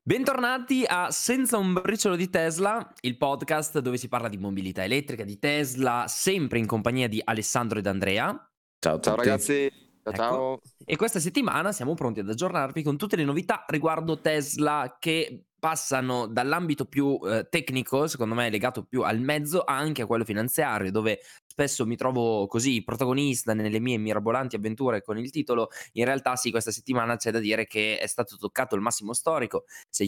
Bentornati a Senza un briciolo di Tesla, il podcast dove si parla di mobilità elettrica, di Tesla, sempre in compagnia di Alessandro ed Andrea. Ciao a Ciao tutti. ragazzi, ciao, Ecco. ciao. E questa settimana siamo pronti ad aggiornarvi con tutte le novità riguardo Tesla che passano dall'ambito più tecnico, secondo me legato più al mezzo, anche a quello finanziario, dove spesso mi trovo così protagonista nelle mie mirabolanti avventure con il titolo. In realtà sì, questa settimana c'è da dire che è stato toccato il massimo storico,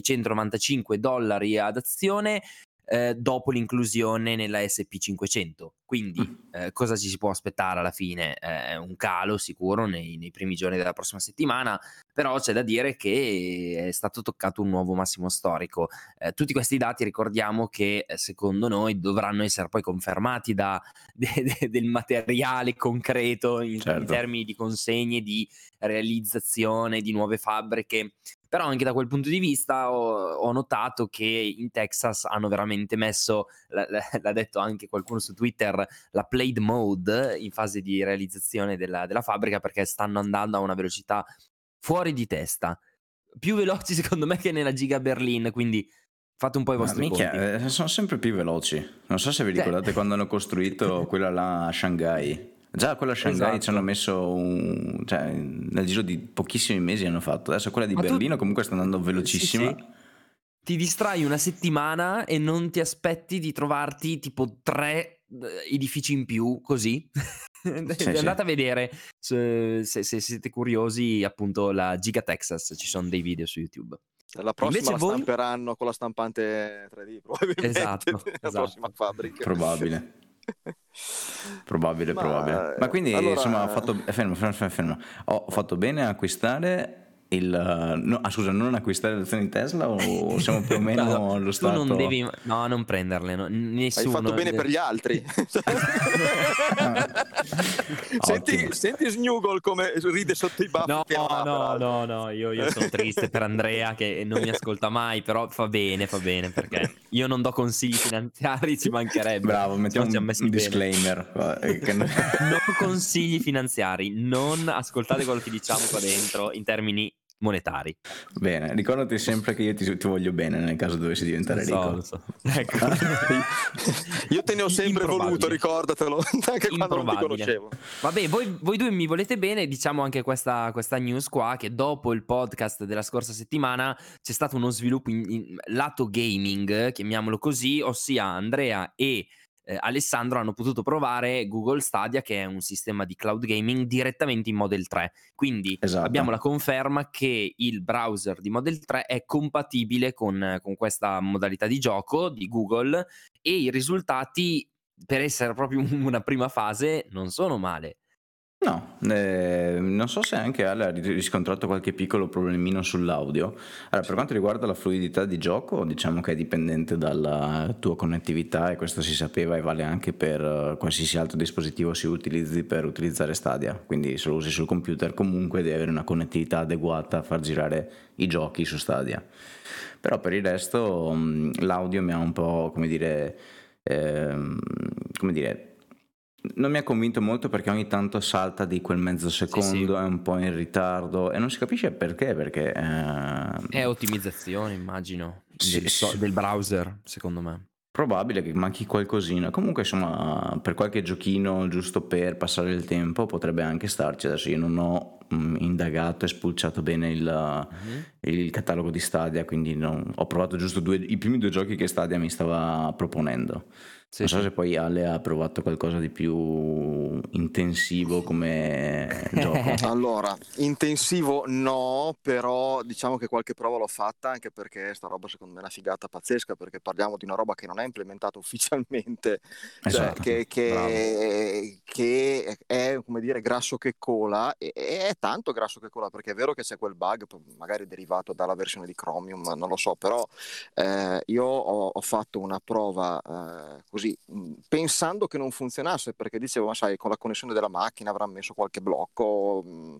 $695 ad azione, dopo l'inclusione nella SP500. Quindi cosa ci si può aspettare alla fine? Un calo sicuro nei primi giorni della prossima settimana, però c'è da dire che è stato toccato un nuovo massimo storico. Tutti questi dati ricordiamo che secondo noi dovranno essere poi confermati del materiale concreto in Certo. termini di consegne, di realizzazione di nuove fabbriche. Però anche da quel punto di vista ho notato che in Texas hanno veramente messo, l'ha detto anche qualcuno su Twitter, la played mode in fase di realizzazione della fabbrica, perché stanno andando a una velocità fuori di testa, più veloci secondo me che nella Giga Berlin, quindi fate un po' i Ma vostri conti. minchia, sono sempre più veloci. Non so se vi ricordate quando hanno costruito quella là a Shanghai. Già quella a Shanghai Esatto. ci hanno messo nel giro di pochissimi mesi hanno fatto. Adesso quella di Ma tu- Berlino comunque sta andando velocissima. Sì. Ti distrai una settimana e non ti aspetti di trovarti tipo 3 edifici in più, così. Sì. Andate a vedere se siete curiosi, appunto, la Giga Texas, ci sono dei video su YouTube. La prossima Invece la voi? stamperanno con la stampante 3D, probabilmente. Esatto. La prossima fabbrica. Probabile. Probabile. Ma quindi allora, insomma fermo. Ho fatto bene a acquistare non acquistare le azioni di Tesla o siamo più o meno allo Tu stato? non devi, no, non prenderle, no, nessuno. hai fatto bene per gli altri. senti Snugol come ride sotto i baffi. No, io sono triste per Andrea che non mi ascolta mai, però fa bene perché io non do consigli finanziari, ci mancherebbe. Bravo, mettiamo Siamo un messi bene. disclaimer. Non consigli finanziari, non ascoltate quello che diciamo qua dentro in termini monetari. Bene, ricordati sempre che io ti voglio bene nel caso dovessi diventare ricco. Lo so. Ecco. Io te ne ho sempre voluto, ricordatelo, anche quando non ti conoscevo. Vabbè, voi due mi volete bene, diciamo anche questa news qua, che dopo il podcast della scorsa settimana c'è stato uno sviluppo in lato gaming, chiamiamolo così, ossia Andrea e Alessandro hanno potuto provare Google Stadia, che è un sistema di cloud gaming, direttamente in Model 3. Quindi Esatto. abbiamo la conferma che il browser di Model 3 è compatibile con questa modalità di gioco di Google, e i risultati, per essere proprio una prima fase, non sono male. No, non so se anche Ale ha riscontrato qualche piccolo problemino sull'audio. Allora, per quanto riguarda la fluidità di gioco, diciamo che è dipendente dalla tua connettività, e questo si sapeva e vale anche per qualsiasi altro dispositivo si utilizzi per utilizzare Stadia. Quindi se lo usi sul computer comunque devi avere una connettività adeguata a far girare i giochi su Stadia. Però per il resto l'audio mi ha un po', non mi ha convinto molto, perché ogni tanto salta di quel mezzo secondo, Sì. È un po' in ritardo e non si capisce perché È ottimizzazione, immagino, del browser, secondo me. Probabile che manchi qualcosina. Comunque insomma, per qualche giochino giusto per passare il tempo potrebbe anche starci. Adesso io non ho indagato e spulciato bene il catalogo di Stadia, quindi ho provato giusto i primi 2 giochi che Stadia mi stava proponendo. Non so se poi Ale ha provato qualcosa di più intensivo come gioco. Allora, intensivo no, però diciamo che qualche prova l'ho fatta, anche perché sta roba secondo me è una figata pazzesca, perché parliamo di una roba che non è implementata ufficialmente, Esatto, cioè che è, come dire, grasso che cola, e è tanto grasso che cola, perché è vero che c'è quel bug, magari derivato dalla versione di Chromium, non lo so, però io ho fatto una prova così, pensando che non funzionasse, perché dicevo, ma sai, con la connessione della macchina avrà messo qualche blocco,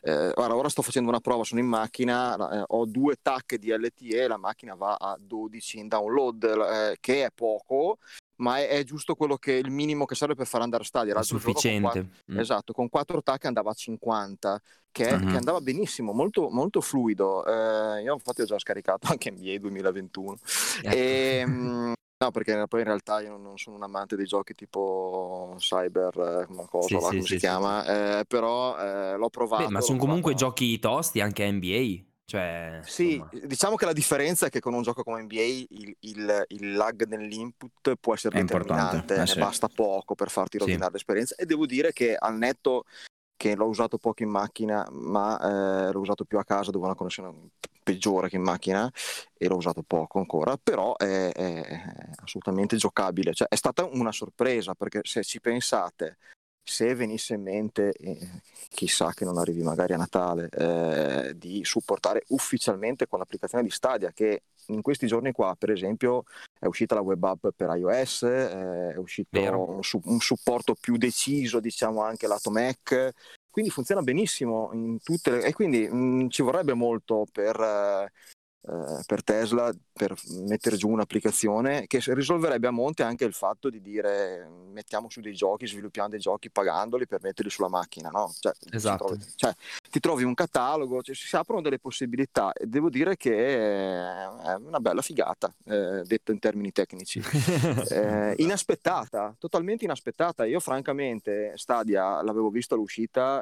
Guarda, ora sto facendo una prova, sono in macchina, ho 2 TAC di LTE, la macchina va a 12 in download, che è poco, ma è giusto il minimo che serve per far andare Stadia. È L'altro giorno sufficiente. esatto, con 4 TAC andava a 50, che Mhm. andava benissimo, molto, molto fluido. Io infatti ho già scaricato anche NBA 2021. Ecco. No, perché poi in realtà io non sono un amante dei giochi tipo Cyber, una cosa Sì, là, sì, come si sì, sì, sì. chiama, però l'ho Beh, ma provato, sono comunque giochi tosti anche NBA, cioè, Sì, insomma, diciamo che la differenza è che con un gioco come NBA il lag nell'input può essere È importante, determinante, ne sì. basta poco per farti sì. rovinare l'esperienza, e devo dire che al netto che l'ho usato poco in macchina, ma l'ho usato più a casa dove ho una connessione peggiore che in macchina, e l'ho usato poco ancora, però è assolutamente giocabile. Cioè, è stata una sorpresa, perché se ci pensate, se venisse in mente, chissà che non arrivi magari a Natale, di supportare ufficialmente con l'applicazione di Stadia, che in questi giorni qua, per esempio, è uscita la web app per iOS, è uscito Vero. un supporto più deciso, diciamo, anche lato Mac, quindi funziona benissimo in tutte e quindi ci vorrebbe molto per Tesla per mettere giù un'applicazione che risolverebbe a monte anche il fatto di dire mettiamo su dei giochi, sviluppiamo dei giochi pagandoli per metterli sulla macchina, no? Esatto. Ti trovi un catalogo, si aprono delle possibilità, e devo dire che è una bella figata, detto in termini tecnici. Inaspettata, totalmente inaspettata. Io francamente Stadia l'avevo visto all'uscita,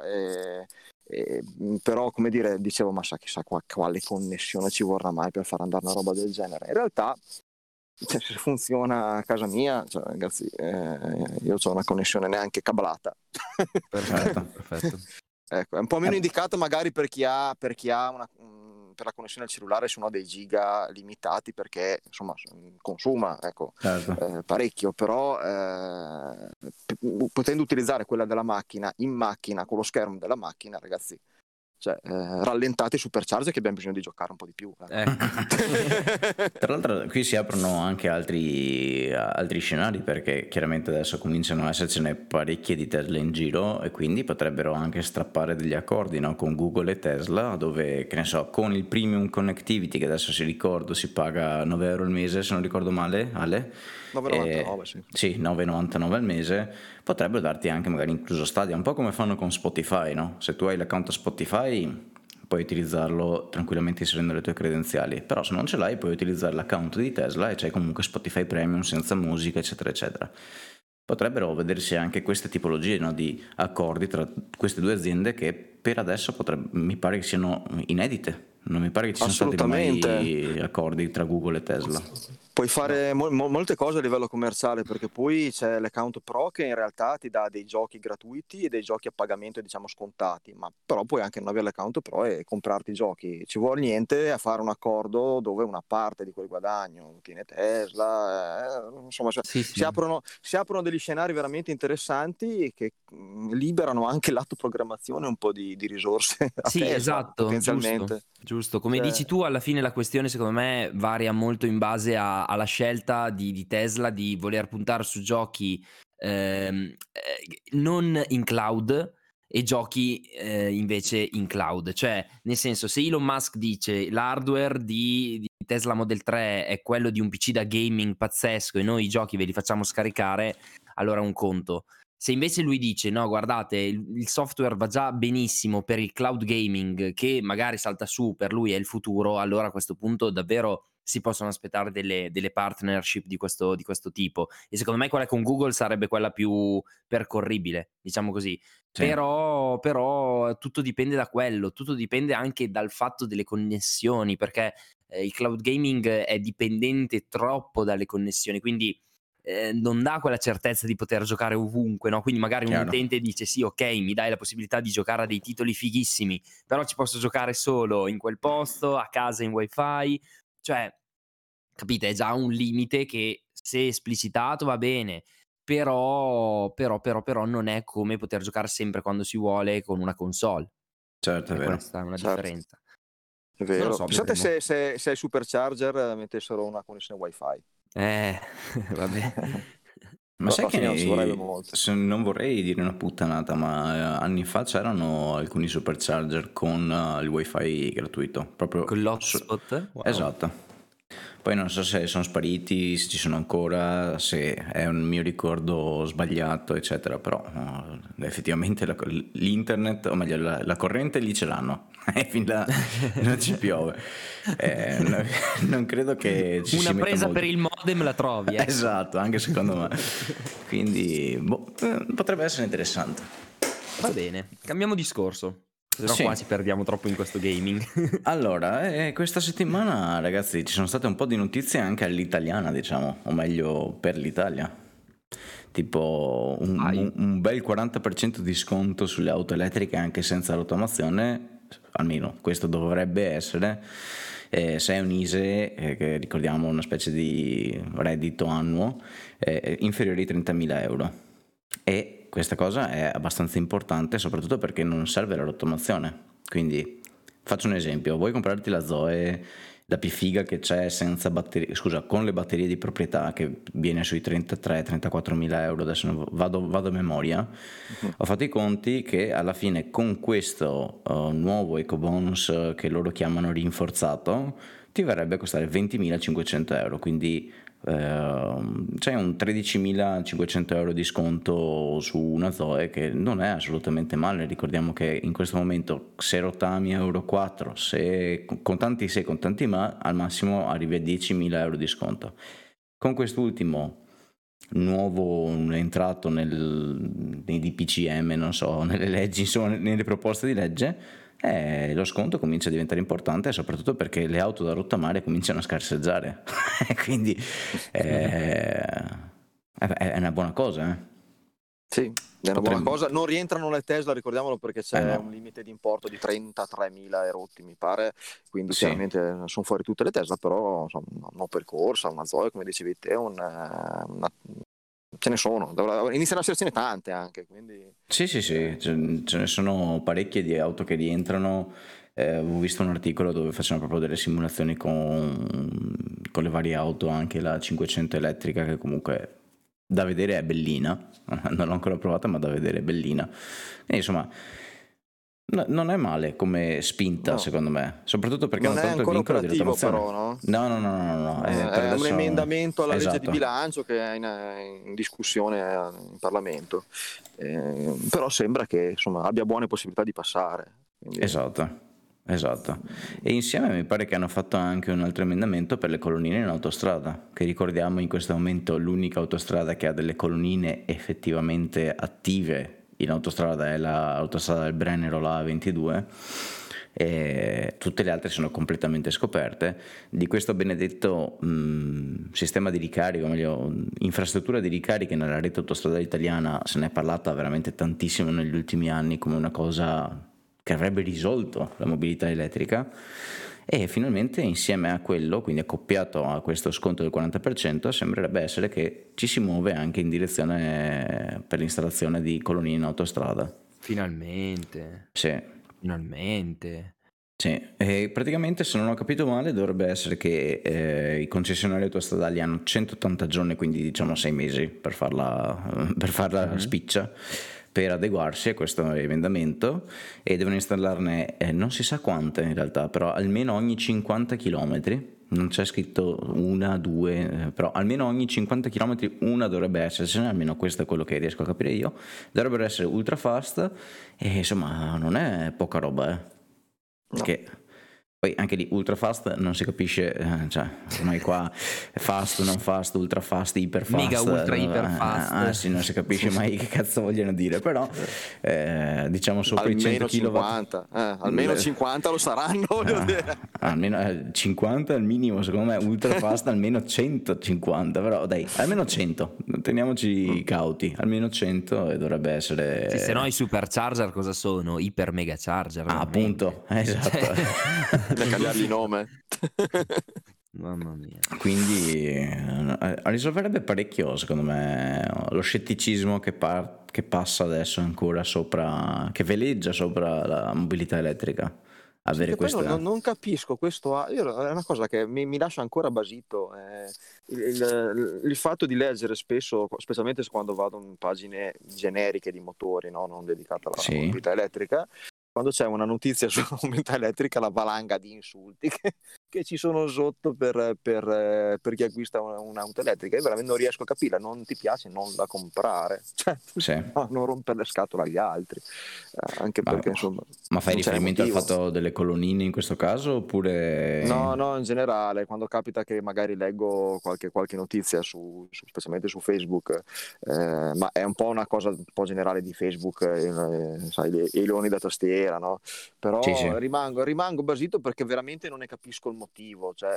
però come dire, dicevo, ma chissà quale connessione ci vorrà mai per far andare una roba del genere. In realtà, se funziona a casa mia, ragazzi, io ho una connessione neanche cablata. Perfetto, perfetto. Ecco, è un po' meno indicato magari per chi ha per la connessione al cellulare, sono dei giga limitati, perché insomma consuma, ecco, Certo. parecchio, però potendo utilizzare quella della macchina in macchina con lo schermo della macchina, ragazzi, rallentate i supercharger che abbiamo bisogno di giocare un po' di più. Ecco. Tra l'altro qui si aprono anche altri scenari, perché chiaramente adesso cominciano a essercene parecchie di Tesla in giro, e quindi potrebbero anche strappare degli accordi, no, con Google e Tesla, dove, che ne so, con il premium connectivity, che adesso si paga 9 euro al mese, se non ricordo male, Ale? 9,99, sì. Sì, 9,99 al mese, potrebbero darti anche magari incluso Stadia, un po' come fanno con Spotify, no? Se tu hai l'account Spotify puoi utilizzarlo tranquillamente inserendo le tue credenziali, però se non ce l'hai puoi utilizzare l'account di Tesla e c'hai comunque Spotify Premium senza musica, eccetera eccetera. Potrebbero vedersi anche queste tipologie, no, di accordi tra queste due aziende, che per adesso mi pare che siano inedite. Non mi pare che ci siano stati Assolutamente. mai accordi tra Google e Tesla. Puoi fare molte cose a livello commerciale, perché poi c'è l'account Pro che in realtà ti dà dei giochi gratuiti e dei giochi a pagamento, diciamo, scontati, ma però puoi anche non avere l'account Pro e comprarti i giochi. Ci vuole niente a fare un accordo dove una parte di quel guadagno tiene Tesla, insomma, Sì, si sì. aprono degli scenari veramente interessanti che liberano anche il lato programmazione un po' di risorse a Sì, Tesla, esatto, giusto, potenzialmente. giusto. Come dici tu, alla fine la questione secondo me varia molto in base alla scelta di Tesla di voler puntare su giochi, non in cloud, e giochi, invece in cloud. Cioè, nel senso, se Elon Musk dice: "L'hardware di Tesla Model 3 è quello di un PC da gaming pazzesco e noi i giochi ve li facciamo scaricare", allora è un conto. Se invece lui dice: "No, guardate, il software va già benissimo per il cloud gaming, che magari salta su, per lui è il futuro", allora a questo punto davvero si possono aspettare delle partnership di questo tipo. E secondo me quella con Google sarebbe quella più percorribile, diciamo così. Sì, Però tutto dipende da quello, tutto dipende anche dal fatto delle connessioni, perché, il cloud gaming è dipendente troppo dalle connessioni, quindi non dà quella certezza di poter giocare ovunque, no, quindi magari un chiaro. utente dice: "Sì, okay, mi dai la possibilità di giocare a dei titoli fighissimi, però ci posso giocare solo in quel posto, a casa in wifi". Cioè, capite, è già un limite che, se esplicitato, va bene, però non è come poter giocare sempre quando si vuole con una console. Certo, è E vero. questa è una Certo. differenza. È Non lo vero. so, Pensate vedremo. se ai supercharger mettessero una connessione wifi. Eh, vabbè. Ma sai alla fine non ci vorrebbe che molto. non vorrei dire una puttanata, ma anni fa c'erano alcuni supercharger con il wifi gratuito, proprio Con l'hotspot? Wow. esatto. Poi non so se sono spariti, se ci sono ancora, se è un mio ricordo sbagliato, eccetera, però effettivamente l'internet, o meglio la corrente lì ce l'hanno, e fin là non ci piove. Non credo che ci si Una metta presa molto. per il modem la trovi, ecco. Esatto, anche secondo me. Quindi potrebbe essere interessante. Va bene, cambiamo discorso. Se no Sì. qua ci perdiamo troppo in questo gaming. Allora, questa settimana, ragazzi, ci sono state un po' di notizie anche all'italiana, diciamo, o meglio per l'Italia. Tipo un bel 40% di sconto sulle auto elettriche anche senza rottamazione, almeno questo dovrebbe essere, se è un ISE, che ricordiamo una specie di reddito annuo, inferiore ai 30.000 euro. E questa cosa è abbastanza importante, soprattutto perché non serve la rottamazione. Quindi faccio un esempio: vuoi comprarti la Zoe, la più figa che c'è senza batterie, scusa, con le batterie di proprietà, che viene sui 33-34 mila euro, adesso vado a memoria. Ho fatto i conti che alla fine con questo nuovo ecobonus che loro chiamano rinforzato ti verrebbe a costare 20.500 euro, quindi c'è un 13.500 euro di sconto su una Zoe, che non è assolutamente male. Ricordiamo che in questo momento se rottami a Euro 4, se contanti se contanti ma, al massimo arrivi a 10.000 euro di sconto. Con quest'ultimo nuovo entrato nei DPCM, non so, nelle leggi, insomma nelle proposte di legge, lo sconto comincia a diventare importante, soprattutto perché le auto da rottamare cominciano a scarseggiare. Quindi è una buona cosa, Sì, è una buona cosa. Non rientrano le Tesla, ricordiamolo, perché c'è un limite di importo di 33.000 erotti, mi pare, quindi Sì. chiaramente sono fuori tutte le Tesla, però insomma, una percorsa, una Zoe, come dicevi te, ce ne sono, inizieranno a essercene tante anche, quindi... Sì, ce ne sono parecchie di auto che rientrano. Ho visto un articolo dove facevano proprio delle simulazioni con le varie auto, anche la 500 elettrica, che comunque da vedere è bellina, non l'ho ancora provata, ma da vedere è bellina. E insomma non è male come spinta, no, secondo me, soprattutto perché non hanno tolto il vincolo di rottamazione. Però, no? No. È adesso... un emendamento alla esatto. legge di bilancio che è in discussione in Parlamento, però sembra che insomma abbia buone possibilità di passare. Quindi... Esatto. E insieme mi pare che hanno fatto anche un altro emendamento per le colonnine in autostrada, che ricordiamo in questo momento l'unica autostrada che ha delle colonnine effettivamente attive in autostrada è l'autostrada del Brennero, la A22, e tutte le altre sono completamente scoperte. Di questo benedetto sistema di ricarico, o meglio infrastruttura di ricarica nella rete autostradale italiana, se ne è parlata veramente tantissimo negli ultimi anni come una cosa che avrebbe risolto la mobilità elettrica, e finalmente insieme a quello, quindi accoppiato a questo sconto del 40%, sembrerebbe essere che ci si muove anche in direzione per l'installazione di colonnine in autostrada. Finalmente. Sì. Finalmente. Sì, e praticamente, se non ho capito male, dovrebbe essere che i concessionari autostradali hanno 180 giorni, quindi diciamo 6 mesi per farla spiccia, per adeguarsi a questo emendamento, e devono installarne non si sa quante in realtà, però almeno ogni 50 km. Non c'è scritto una, due, però almeno ogni 50 km una dovrebbe essercene, almeno questo è quello che riesco a capire io. Dovrebbero essere ultra fast, e insomma non è poca roba, Che poi anche lì ultra fast non si capisce, cioè ormai qua fast, non fast, ultra fast, iper fast, mega ultra iper fast, sì, non si capisce mai che cazzo vogliono dire, però diciamo sopra i 100 kW, almeno 50 lo saranno, voglio dire. Almeno 50 al minimo, secondo me ultra fast almeno 150, però dai, almeno 100, teniamoci cauti, almeno 100, e dovrebbe essere... Sì, se no i supercharger cosa sono? Iper mega charger. Appunto, esatto. Da cambiargli nome. Mamma mia. Quindi risolverebbe parecchio, secondo me, lo scetticismo che passa adesso ancora sopra, che veleggia sopra la mobilità elettrica. Avere non capisco questo, è una cosa che mi lascia ancora basito, il fatto di leggere spesso, specialmente quando vado in pagine generiche di motori, no? Non dedicate alla Sì. mobilità elettrica, quando c'è una notizia sulla mobilità elettrica, la valanga di insulti che ci sono sotto per chi acquista un'auto elettrica, io veramente non riesco a capire. Non ti piace, non la comprare, cioè, Sì. no, non rompere le scatole agli altri, anche perché insomma Ma fai non c'è riferimento al motivo. fatto delle colonnine in questo caso oppure... No, in generale, quando capita che magari leggo qualche notizia specialmente su Facebook, ma è un po' una cosa un po' generale di Facebook, sai, i leoni da tastiera, no? Però Sì. rimango basito perché veramente non ne capisco il motivo. Cioè,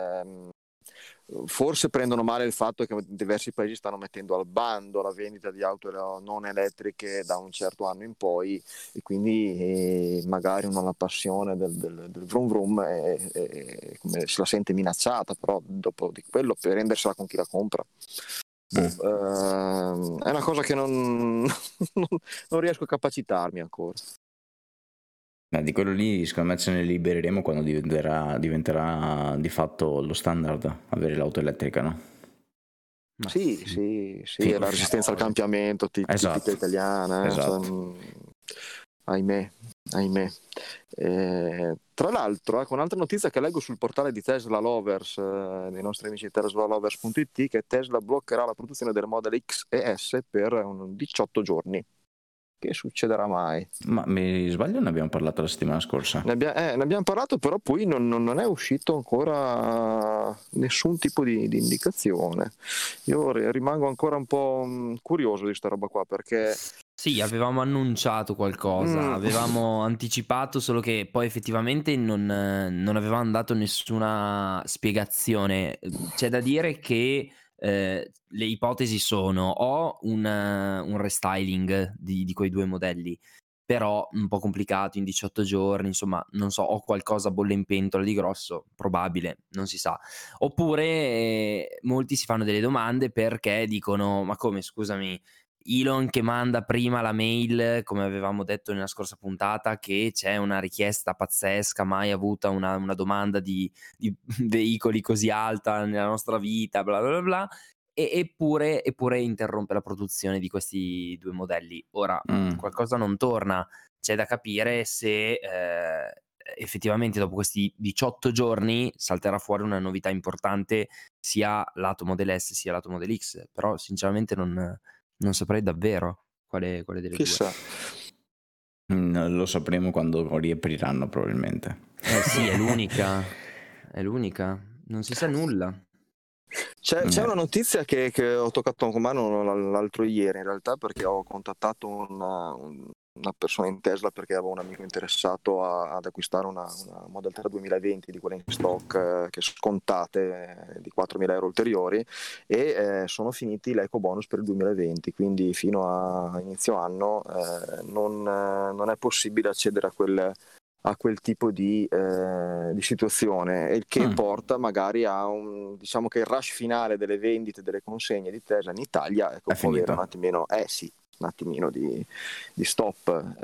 forse prendono male il fatto che diversi paesi stanno mettendo al bando la vendita di auto non elettriche da un certo anno in poi, e quindi magari non la passione del vroom vroom come se la sente minacciata, però dopo di quello per rendersela con chi la compra. È una cosa che non riesco a capacitarmi ancora. Di quello lì secondo me ce ne libereremo quando diventerà di fatto lo standard avere l'auto elettrica, no? Ma Sì, è la resistenza al cambiamento tipica Esatto. italiana, Esatto. ahimè. Tra l'altro, un'altra notizia che leggo sul portale di Tesla Lovers, dei nostri amici di teslalovers.it, che Tesla bloccherà la produzione del Model X e S per 18 giorni. Che succederà mai? Ma mi sbaglio, ne abbiamo parlato la settimana scorsa? Ne abbiamo parlato, però poi non è uscito ancora nessun tipo di indicazione. Io rimango ancora un po' curioso di sta roba qua, perché sì, avevamo annunciato qualcosa, avevamo anticipato, solo che poi effettivamente non avevamo dato nessuna spiegazione. C'è da dire che le ipotesi sono o un restyling di quei due modelli, però un po' complicato in 18 giorni, insomma, non so, o qualcosa bolle in pentola di grosso, probabile, non si sa. Oppure molti si fanno delle domande perché dicono: ma come, scusami, Elon che manda prima la mail, come avevamo detto nella scorsa puntata, che c'è una richiesta pazzesca, mai avuta una domanda di veicoli così alta nella nostra vita, bla bla bla, eppure interrompe la produzione di questi due modelli. Ora, qualcosa non torna, c'è da capire se effettivamente dopo questi 18 giorni salterà fuori una novità importante sia lato Model S sia lato Model X, però sinceramente non saprei davvero quale delle chissà. Lo sapremo quando riapriranno probabilmente. due. Sì, è l'unica, non si sa nulla. C'è una notizia che ho toccato con mano l'altro ieri, in realtà, perché ho contattato una persona in Tesla perché avevo un amico interessato ad acquistare una Model 3 2020 di quelle in stock, che scontate, di 4.000 euro ulteriori, e sono finiti l'eco bonus per il 2020, quindi fino a inizio anno non è possibile accedere a quel tipo di situazione, il che porta magari a diciamo che il rush finale delle vendite, delle consegne di Tesla in Italia, ecco, può avere un attimino di stop.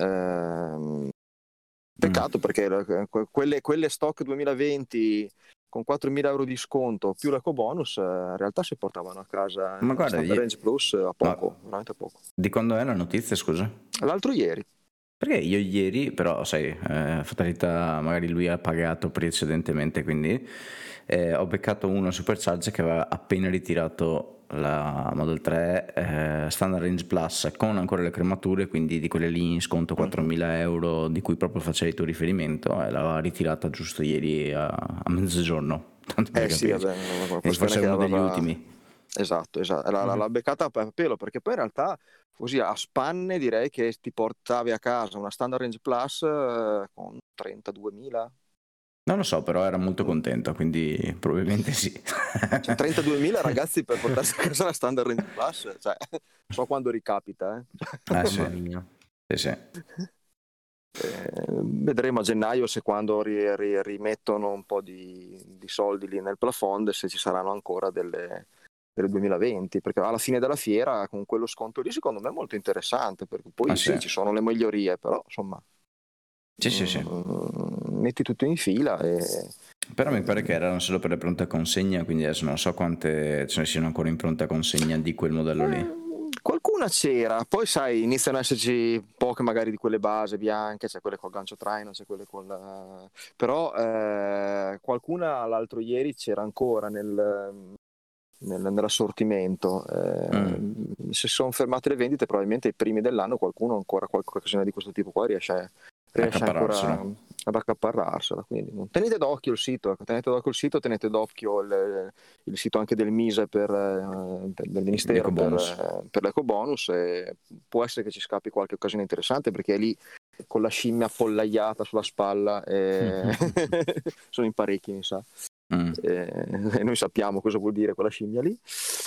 Peccato, perché quelle stock 2020 con 4.000 euro di sconto più l'eco bonus, in realtà si portavano a casa Ma guarda, Standard Range Plus a poco, veramente a poco. Di quando è la notizia, scusa? L'altro ieri. Perché io ieri, però sai, fatalità, magari lui ha pagato precedentemente, quindi ho beccato uno Supercharger che aveva appena ritirato la Model 3 Standard Range Plus con ancora le cremature, quindi di quelle lì in sconto 4.000 euro di cui proprio facevi tu riferimento, e l'aveva ritirata giusto ieri a mezzogiorno. Tanto per Sì, capirci. vabbè, E forse è uno degli ultimi. Esatto, l'ha beccata a pelo, perché poi in realtà così a spanne direi che ti portavi a casa una Standard Range Plus con 32.000. Non lo so, però era molto contento, quindi probabilmente sì. Cioè 32.000 ragazzi per portarsi a casa la Standard Range Plus, cioè, so quando ricapita. Sì. Mamma mia. Sì. Vedremo a gennaio se quando rimettono un po' di soldi lì nel plafond, se ci saranno ancora delle 2020, perché alla fine della fiera con quello sconto lì secondo me è molto interessante, perché poi sì, ci sono le migliorie, però insomma sì. metti tutto in fila e Però mi pare che erano solo per le pronte a consegna, quindi adesso non so quante ce ne siano ancora in pronta consegna di quel modello lì. Qualcuna c'era, poi sai, iniziano ad esserci poche magari di quelle base bianche, c'è quelle col gancio traino, c'è quelle però qualcuna l'altro ieri c'era ancora nell'assortimento. Se sono fermate le vendite, probabilmente i primi dell'anno qualcuno ancora qualcosa di questo tipo qua riesce ancora ad accaparrarsela. Quindi tenete d'occhio il sito, tenete d'occhio il sito anche del MISE del Ministero per l'ecobonus, e può essere che ci scappi qualche occasione interessante, perché è lì con la scimmia appollaiata sulla spalla sono in parecchi, mi sa. E noi sappiamo cosa vuol dire quella scimmia lì.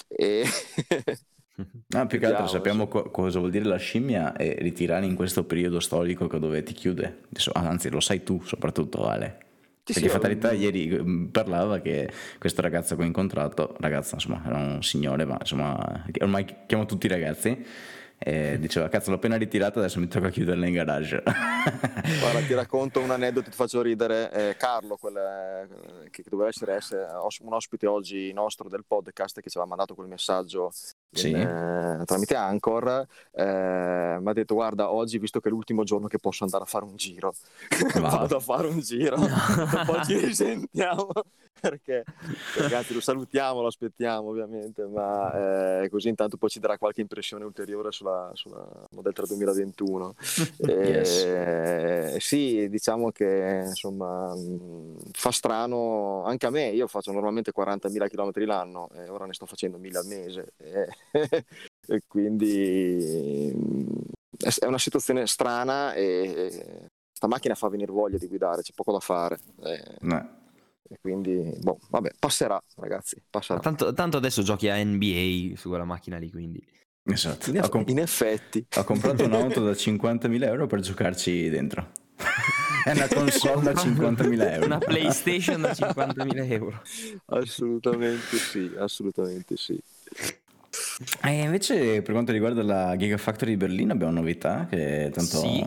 Più che altro sappiamo cosa vuol dire la scimmia e ritirare in questo periodo storico dove ti chiude. Anzi, lo sai tu soprattutto, Ale. Perché Fatalità ieri parlava che questo ragazzo che ho incontrato, ragazzo insomma era un signore, ma insomma ormai chiamo tutti ragazzi, e diceva cazzo l'ho appena ritirata, adesso mi tocca chiuderla in garage. Guarda, ti racconto un aneddoto, ti faccio ridere. Carlo, che doveva essere un ospite oggi nostro del podcast, che ci aveva mandato quel messaggio tramite Anchor, mi ha detto guarda, oggi visto che è l'ultimo giorno che posso andare a fare un giro, vado a fare un giro, poi ci risentiamo, perché ragazzi lo salutiamo, lo aspettiamo ovviamente, ma così intanto poi ci darà qualche impressione ulteriore sulla Model 3 2021. Sì, diciamo che insomma fa strano anche a me. Io faccio normalmente 40.000 km l'anno e ora ne sto facendo 1.000 al mese, e quindi è una situazione strana, e sta macchina fa venire voglia di guidare, c'è poco da fare, e quindi vabbè, passerà ragazzi, passerà. Tanto adesso giochi a NBA su quella macchina lì, quindi esatto. In effetti ho comprato un'auto da 50.000 euro per giocarci dentro. È una console da 50.000 euro, una PlayStation da 50.000 euro. Assolutamente sì. E invece per quanto riguarda la Gigafactory di Berlino abbiamo novità che tanto sì,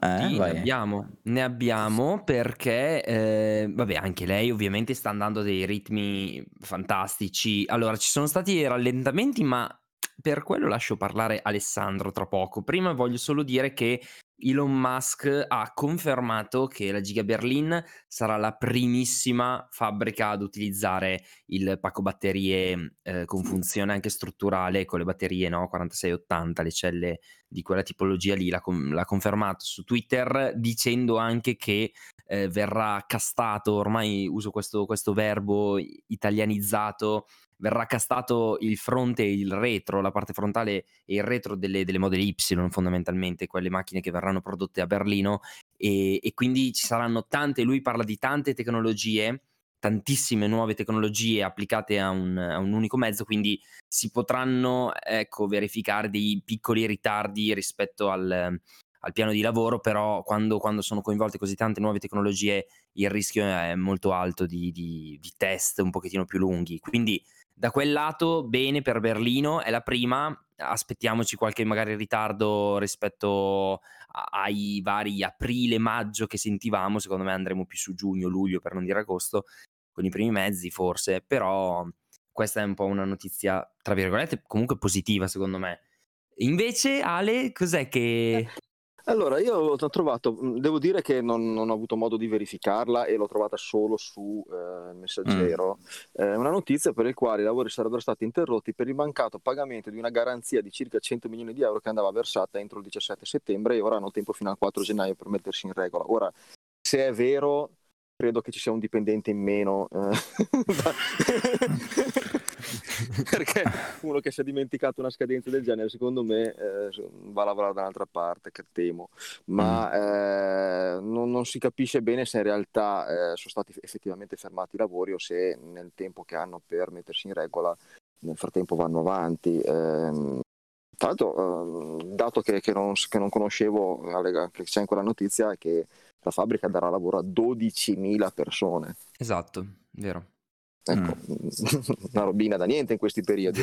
ne abbiamo perché vabbè, anche lei ovviamente sta andando a dei ritmi fantastici. Allora ci sono stati rallentamenti, ma per quello lascio parlare Alessandro tra poco. Prima voglio solo dire che Elon Musk ha confermato che la Giga Berlin sarà la primissima fabbrica ad utilizzare il pacco batterie con funzione anche strutturale, con le batterie 4680, le celle di quella tipologia lì. L'ha confermato su Twitter, dicendo anche che verrà castato, ormai uso questo verbo italianizzato, verrà castato il fronte e il retro, la parte frontale e il retro delle Model Y, fondamentalmente quelle macchine che verranno prodotte a Berlino, e quindi ci saranno lui parla di tante tecnologie, tantissime nuove tecnologie applicate a un unico mezzo, quindi si potranno verificare dei piccoli ritardi rispetto al piano di lavoro, però quando sono coinvolte così tante nuove tecnologie il rischio è molto alto di test un pochettino più lunghi. Quindi da quel lato bene per Berlino, è la prima, aspettiamoci qualche magari ritardo rispetto ai vari aprile, maggio che sentivamo. Secondo me andremo più su giugno, luglio, per non dire agosto, con i primi mezzi forse, però questa è un po' una notizia tra virgolette comunque positiva secondo me. Invece Ale, cos'è che... Allora, io ho trovato, devo dire che non ho avuto modo di verificarla e l'ho trovata solo su Messaggero, una notizia per il quale i lavori sarebbero stati interrotti per il mancato pagamento di una garanzia di circa 100 milioni di euro che andava versata entro il 17 settembre, e ora hanno tempo fino al 4 gennaio per mettersi in regola. Ora, se è vero, credo che ci sia un dipendente in meno, perché uno che si è dimenticato una scadenza del genere, secondo me va a lavorare da un'altra parte, che temo, ma non si capisce bene se in realtà sono stati effettivamente fermati i lavori o se nel tempo che hanno per mettersi in regola nel frattempo vanno avanti. Tra l'altro, dato che non conoscevo, che c'è ancora notizia, è che la fabbrica darà lavoro a 12.000 persone. Esatto, vero. Ecco, una robina da niente in questi periodi.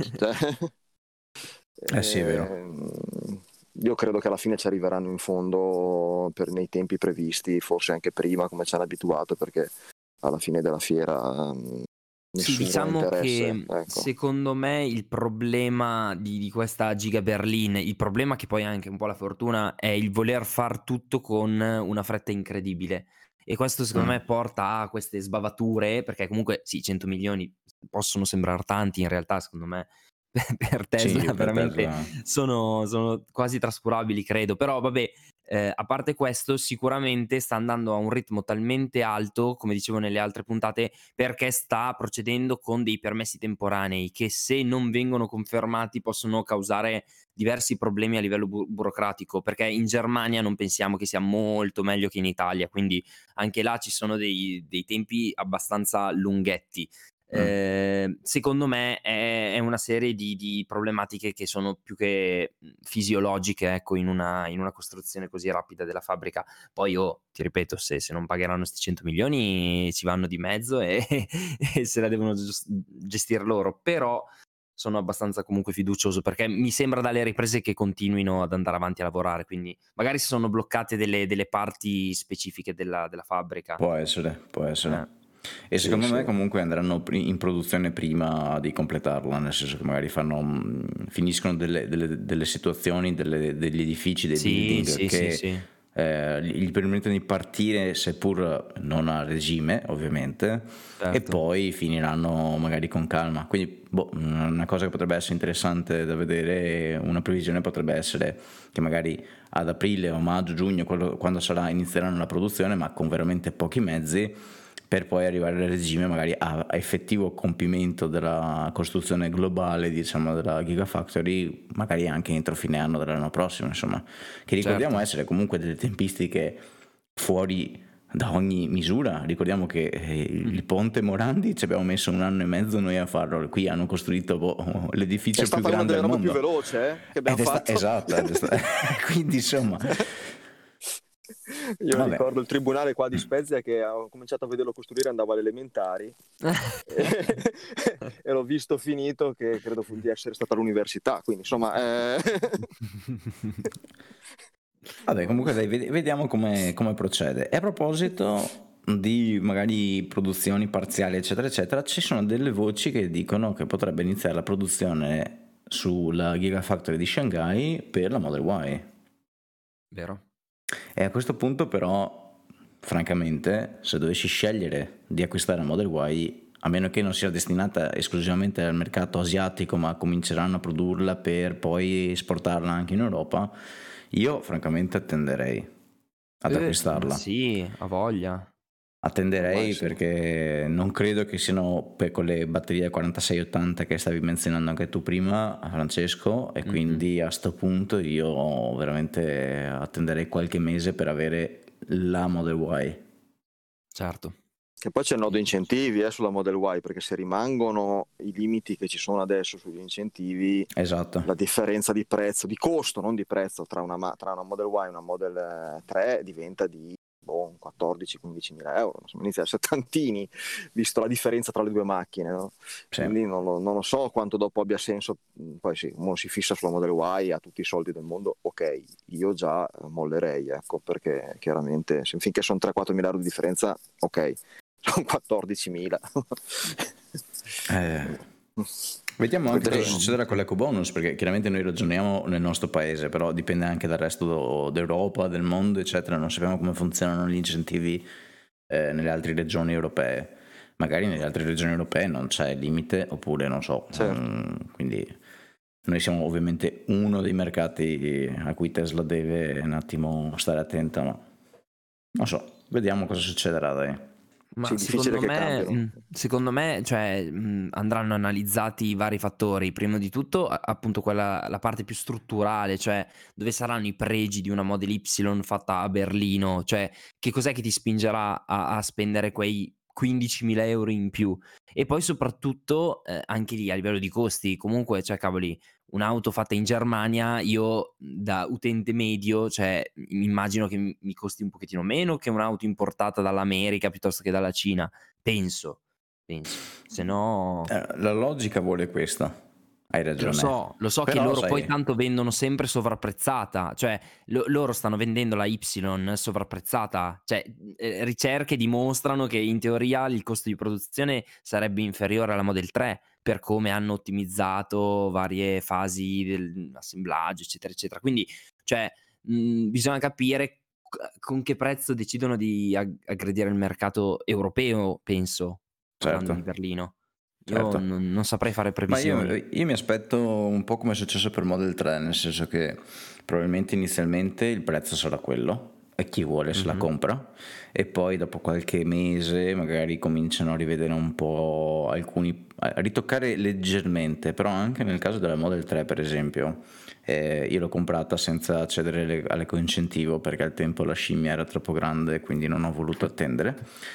Sì, è vero. Io credo che alla fine ci arriveranno in fondo nei tempi previsti, forse anche prima, come ci hanno abituato, perché alla fine della fiera Sì, nessuno ha diciamo interesse, che ecco. secondo me il problema di questa Giga Berlin, il problema che poi è anche un po' la fortuna, è il voler far tutto con una fretta incredibile. E questo secondo Mm. me porta a queste sbavature, perché comunque sì, 100 milioni possono sembrar tanti, in realtà secondo me per Sì, Tesla per veramente Tesla. sono quasi trascurabili, credo. Però vabbè, a parte questo, sicuramente sta andando a un ritmo talmente alto, come dicevo nelle altre puntate, perché sta procedendo con dei permessi temporanei che, se non vengono confermati, possono causare diversi problemi a livello burocratico, perché in Germania non pensiamo che sia molto meglio che in Italia, quindi anche là ci sono dei tempi abbastanza lunghetti. Mm. Secondo me è una serie di problematiche che sono più che fisiologiche, ecco, in una costruzione così rapida della fabbrica. Poi, ti ripeto, se non pagheranno 'sti 100 milioni ci vanno di mezzo e e se la devono gestire loro. Però sono abbastanza comunque fiducioso, perché mi sembra dalle riprese che continuino ad andare avanti a lavorare, quindi magari si sono bloccate delle parti specifiche della fabbrica. Può essere, può Eh, essere. E Sì, secondo me sì. comunque andranno in produzione prima di completarla, nel senso che magari finiscono delle situazioni, degli edifici, dei sì, building sì, sì, che sì, gli permettono di partire, seppur non a regime ovviamente, e certo. poi finiranno magari con calma. Quindi una cosa che potrebbe essere interessante da vedere, una previsione potrebbe essere che magari ad aprile o maggio, giugno, quando inizieranno la produzione, ma con veramente pochi mezzi, per poi arrivare al regime magari a effettivo compimento della costruzione globale, diciamo, della Gigafactory, magari anche entro fine anno dell'anno prossimo, insomma, che ricordiamo Certo. essere comunque delle tempistiche fuori da ogni misura. Ricordiamo che il ponte Morandi ci abbiamo messo 1 anno e mezzo noi a farlo, qui hanno costruito È l'edificio più stata una grande delle al robe più mondo. veloce che abbiamo fatto. Esatto, quindi insomma, Io vabbè. ricordo il tribunale qua di Spezia che ho cominciato a vederlo costruire, andavo alle elementari e, e l'ho visto finito che credo di essere stato all'università, quindi insomma Vabbè, comunque dai, vediamo come procede. E a proposito di magari produzioni parziali, eccetera, eccetera, ci sono delle voci che dicono che potrebbe iniziare la produzione sulla Gigafactory di Shanghai per la Model Y. Vero? E a questo punto però, francamente, se dovessi scegliere di acquistare la Model Y, a meno che non sia destinata esclusivamente al mercato asiatico, ma cominceranno a produrla per poi esportarla anche in Europa, io francamente tenderei ad Ma acquistarla. sì, ha voglia. ormai Attenderei sì. perché non credo che siano con le batterie 4680 che stavi menzionando anche tu prima, Francesco, e Mh-mh. quindi a sto punto io veramente attenderei qualche mese per avere la Model Y. Certo. Che poi c'è il Sì, nodo sì, sì. incentivi sulla Model Y, perché se rimangono i limiti che ci sono adesso sugli incentivi, Esatto. la differenza di prezzo, di costo, non di prezzo, tra una Model Y e una Model 3 diventa di 14-15 mila euro, insomma, inizia a essere tantini, visto la differenza tra le due macchine, no? Sì. Quindi non lo so quanto dopo abbia senso. Poi sì, uno si fissa sulla Model Y, ha tutti i soldi del mondo, ok, io già mollerei, ecco, perché chiaramente finché sono 3-4 mila euro di differenza, ok, sono 14.000. Eh, Vediamo anche cosa Vedremo. succederà con l'ecobonus, perché chiaramente noi ragioniamo nel nostro paese, però dipende anche dal resto d'Europa, del mondo, eccetera. Non sappiamo come funzionano gli incentivi nelle altre regioni europee. Magari nelle altre regioni europee non c'è limite, oppure non so. Certo. Quindi noi siamo ovviamente uno dei mercati a cui Tesla deve un attimo stare attenta, ma non so, vediamo cosa succederà, dai. Ma Sì, difficile che cambiano. secondo me, cioè, andranno analizzati i vari fattori. Prima di tutto, appunto, la parte più strutturale, cioè dove saranno i pregi di una Model Y fatta a Berlino, cioè che cos'è che ti spingerà a spendere quei 15.000 euro in più. E poi soprattutto, anche lì a livello di costi, comunque, cioè cavoli, un'auto fatta in Germania, io da utente medio, cioè mi immagino che mi costi un pochettino meno che un'auto importata dall'America piuttosto che dalla Cina. Penso. Se no La logica vuole questa. Hai Lo ragione. so che Però loro poi sai, tanto vendono sempre sovrapprezzata, cioè loro stanno vendendo la Y sovrapprezzata, cioè ricerche dimostrano che in teoria il costo di produzione sarebbe inferiore alla Model 3 per come hanno ottimizzato varie fasi dell'assemblaggio, eccetera, eccetera. Quindi, cioè, bisogna capire con che prezzo decidono di aggredire il mercato europeo, penso, parlando di certo, Berlino. Io certo. non saprei fare Ma previsioni. io mi aspetto un po' come è successo per Model 3, nel senso che probabilmente inizialmente il prezzo sarà quello e chi vuole se la Mh-mh. compra, e poi dopo qualche mese magari cominciano a rivedere un po' alcuni, a ritoccare leggermente, però anche nel caso della Model 3 per esempio, io l'ho comprata senza accedere all'ecoincentivo perché al tempo la scimmia era troppo grande, quindi non ho voluto attendere.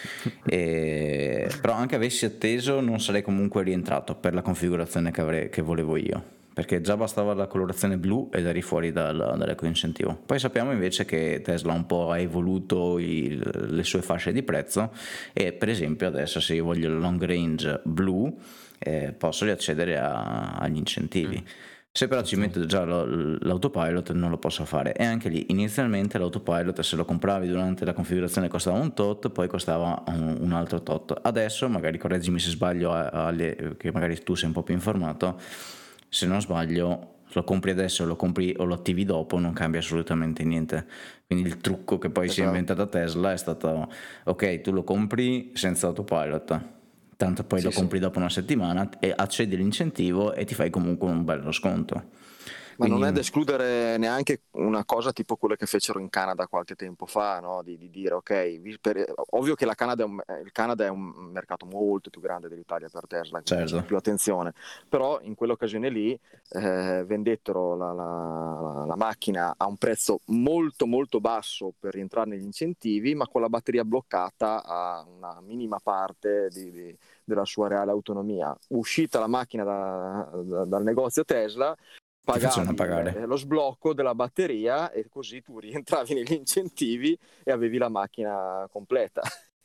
Però anche avessi atteso non sarei comunque rientrato per la configurazione che volevo io, perché già bastava la colorazione blu ed eri fuori dall'ecoincentivo. Poi sappiamo invece che Tesla un po' ha evoluto le sue fasce di prezzo, e per esempio adesso se io voglio il long range blu posso riaccedere agli incentivi. Mh, Se però ci okay. metto già l'autopilot non lo posso fare, e anche lì inizialmente l'autopilot se lo compravi durante la configurazione costava un tot, poi costava un altro tot. Adesso magari correggimi se sbaglio, che magari tu sei un po' più informato, se non sbaglio lo compri adesso, lo compri o lo attivi dopo, non cambia assolutamente niente. Quindi il trucco che poi si è Esatto. inventata Tesla è stato: ok, tu lo compri senza autopilot, tanto poi Sì, lo sì. compri dopo una settimana e accedi all'incentivo e ti fai comunque un bello sconto. Ma non è da Quindi escludere neanche una cosa tipo quella che fecero in Canada qualche tempo fa, no? Di dire ok, ovvio che il Canada è un mercato molto più grande dell'Italia per Tesla, quindi c'è certo, più attenzione, però in quell'occasione lì vendettero la macchina a un prezzo molto molto basso per rientrare negli incentivi, ma con la batteria bloccata a una minima parte della sua reale autonomia. Uscita la macchina dal negozio Tesla, ti facevano pagavi pagare. lo sblocco della batteria e così tu rientravi negli incentivi e avevi la macchina completa.